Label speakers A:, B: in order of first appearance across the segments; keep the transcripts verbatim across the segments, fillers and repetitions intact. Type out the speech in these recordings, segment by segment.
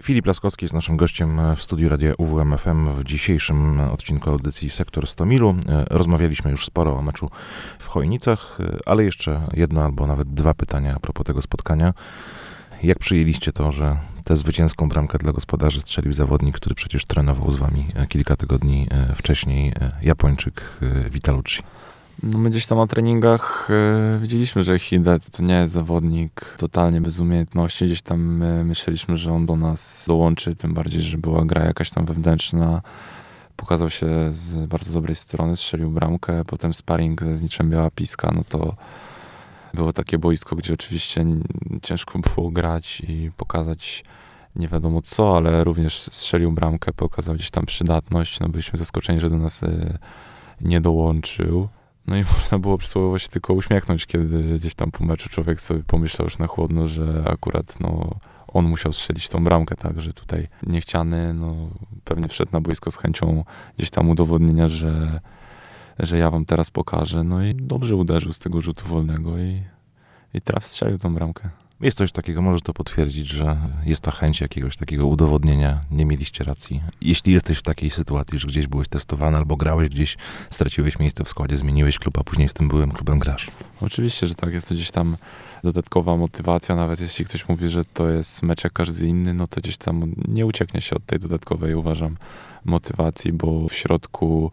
A: Filip Laskowski jest naszym gościem w studiu Radia U W M F M w dzisiejszym odcinku audycji Sektor sto milu. Rozmawialiśmy już sporo o meczu w Chojnicach, ale jeszcze jedno albo nawet dwa pytania a propos tego spotkania. Jak przyjęliście to, że tę zwycięską bramkę dla gospodarzy strzelił zawodnik, który przecież trenował z wami kilka tygodni wcześniej, Japończyk Vitalucci?
B: No my gdzieś tam na treningach yy, widzieliśmy, że Hide to nie jest zawodnik totalnie bez umiejętności. Gdzieś tam yy, myśleliśmy, że on do nas dołączy, tym bardziej, że była gra jakaś tam wewnętrzna. Pokazał się z bardzo dobrej strony, strzelił bramkę, potem sparring z Niczem Biała Piska, no to było takie boisko, gdzie oczywiście ciężko było grać i pokazać nie wiadomo co, ale również strzelił bramkę, pokazał gdzieś tam przydatność. No byliśmy zaskoczeni, że do nas yy, nie dołączył. No i można było przysłowiowo się tylko uśmiechnąć, kiedy gdzieś tam po meczu człowiek sobie pomyślał już na chłodno, że akurat no, on musiał strzelić tą bramkę, tak, że tutaj niechciany, no pewnie wszedł na boisko z chęcią gdzieś tam udowodnienia, że, że ja wam teraz pokażę. No i dobrze uderzył z tego rzutu wolnego i, i traf strzelił tą bramkę.
A: Jest coś takiego, możesz to potwierdzić, że jest ta chęć jakiegoś takiego udowodnienia, nie mieliście racji. Jeśli jesteś w takiej sytuacji, że gdzieś byłeś testowany albo grałeś gdzieś, straciłeś miejsce w składzie, zmieniłeś klub, a później z tym byłym klubem grasz.
B: Oczywiście, że tak, jest to gdzieś tam dodatkowa motywacja, nawet jeśli ktoś mówi, że to jest mecz jak każdy inny, no to gdzieś tam nie ucieknie się od tej dodatkowej, uważam, motywacji, bo w środku,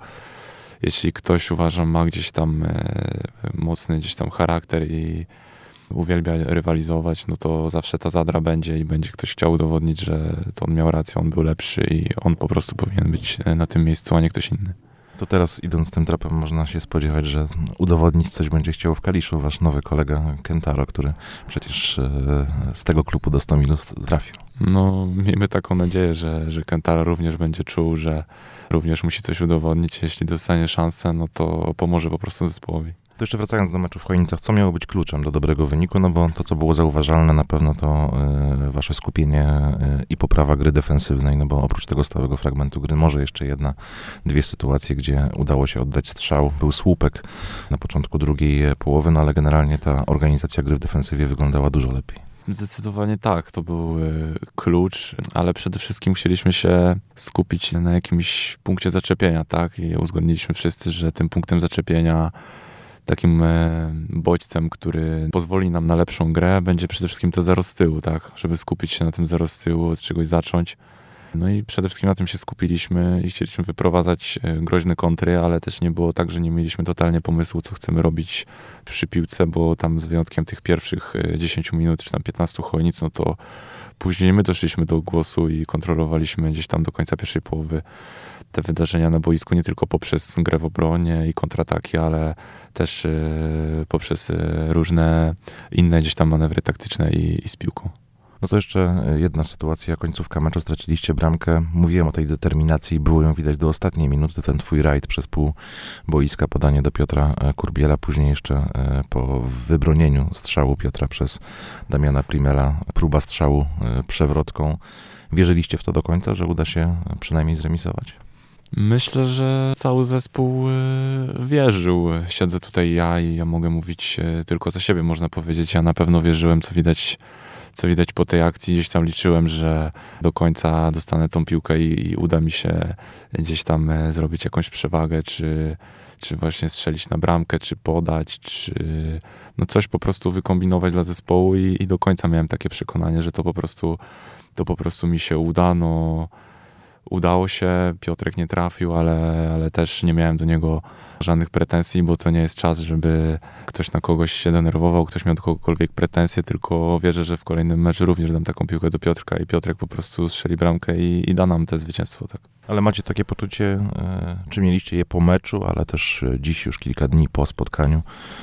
B: jeśli ktoś, uważam, ma gdzieś tam e, mocny gdzieś tam charakter i uwielbia rywalizować, no to zawsze ta zadra będzie i będzie ktoś chciał udowodnić, że to on miał rację, on był lepszy i on po prostu powinien być na tym miejscu, a nie ktoś inny.
A: To teraz, idąc tym tropem, można się spodziewać, że udowodnić coś będzie chciał w Kaliszu wasz nowy kolega Kentaro, który przecież z tego klubu do sto milu trafił.
B: No, miejmy taką nadzieję, że, że Kentaro również będzie czuł, że również musi coś udowodnić. Jeśli dostanie szansę, no to pomoże po prostu zespołowi.
A: To jeszcze wracając do meczu w Chojnicach, co miało być kluczem do dobrego wyniku? No bo to, co było zauważalne, na pewno to y, wasze skupienie y, i poprawa gry defensywnej, no bo oprócz tego stałego fragmentu gry, może jeszcze jedna, dwie sytuacje, gdzie udało się oddać strzał. Był słupek na początku drugiej połowy, no ale generalnie ta organizacja gry w defensywie wyglądała dużo lepiej.
B: Zdecydowanie tak, to był y, klucz, ale przede wszystkim chcieliśmy się skupić na jakimś punkcie zaczepienia, tak? I uzgodniliśmy wszyscy, że tym punktem zaczepienia, takim e, bodźcem, który pozwoli nam na lepszą grę, będzie przede wszystkim to zero z tyłu, tak? Żeby skupić się na tym zero z tyłu, od czegoś zacząć. No i przede wszystkim na tym się skupiliśmy i chcieliśmy wyprowadzać e, groźne kontry, ale też nie było tak, że nie mieliśmy totalnie pomysłu, co chcemy robić przy piłce, bo tam z wyjątkiem tych pierwszych e, dziesięciu minut, czy tam piętnastu Chojnic, no to później my doszliśmy do głosu i kontrolowaliśmy gdzieś tam do końca pierwszej połowy te wydarzenia na boisku, nie tylko poprzez grę w obronie i kontrataki, ale też y, poprzez y, różne inne gdzieś tam manewry taktyczne i, i z piłką.
A: No to jeszcze jedna sytuacja, końcówka meczu, straciliście bramkę. Mówiłem o tej determinacji, było ją widać do ostatniej minuty, ten twój rajd przez pół boiska, podanie do Piotra Kurbiela, później jeszcze po wybronieniu strzału Piotra przez Damiana Primela, próba strzału przewrotką. Wierzyliście w to do końca, że uda się przynajmniej zremisować?
B: Myślę, że cały zespół y, wierzył. Siedzę tutaj ja i ja mogę mówić y, tylko za siebie, można powiedzieć. Ja na pewno wierzyłem, co widać, co widać po tej akcji. Gdzieś tam liczyłem, że do końca dostanę tą piłkę i, i uda mi się gdzieś tam y, zrobić jakąś przewagę, czy, czy właśnie strzelić na bramkę, czy podać, czy no coś po prostu wykombinować dla zespołu i, i do końca miałem takie przekonanie, że to po prostu, to po prostu mi się uda. No, udało się, Piotrek nie trafił, ale, ale też nie miałem do niego żadnych pretensji, bo to nie jest czas, żeby ktoś na kogoś się denerwował, ktoś miał do kogokolwiek pretensje, tylko wierzę, że w kolejnym meczu również dam taką piłkę do Piotrka i Piotrek po prostu strzeli bramkę i, i da nam te zwycięstwo. Tak.
A: Ale macie takie poczucie, czy mieliście je po meczu, ale też dziś już kilka dni po spotkaniu,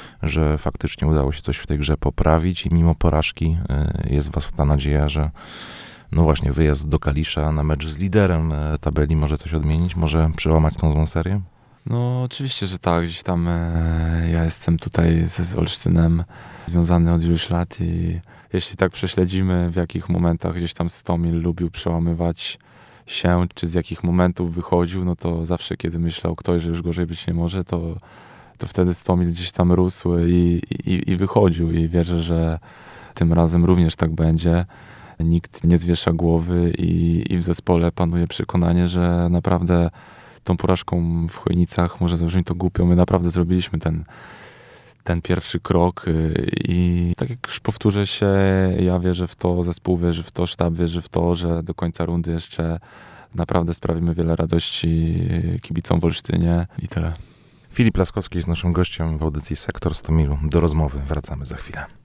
A: że faktycznie udało się coś w tej grze poprawić i mimo porażki jest w was ta nadzieja, że no właśnie, wyjazd do Kalisza na mecz z liderem tabeli może coś odmienić? Może przełamać tą złą serię?
B: No oczywiście, że tak. Gdzieś tam e, ja jestem tutaj z, z Olsztynem związany od iluś lat i jeśli tak prześledzimy, w jakich momentach gdzieś tam Stomil lubił przełamywać się, czy z jakich momentów wychodził, no to zawsze, kiedy myślał ktoś, że już gorzej być nie może, to, to wtedy Stomil gdzieś tam rósł i, i, i wychodził i wierzę, że tym razem również tak będzie. nikt nie zwiesza głowy i, i w zespole panuje przekonanie, że naprawdę tą porażką w Chojnicach, może zabrzmi to głupio, my naprawdę zrobiliśmy ten, ten pierwszy krok i tak jak już powtórzę się, ja wierzę w to, zespół wierzy w to, sztab wierzy w to, że do końca rundy jeszcze naprawdę sprawimy wiele radości kibicom w Olsztynie i tyle.
A: Filip Laskowski jest naszym gościem w audycji Sektor Stomilu. Do rozmowy wracamy za chwilę.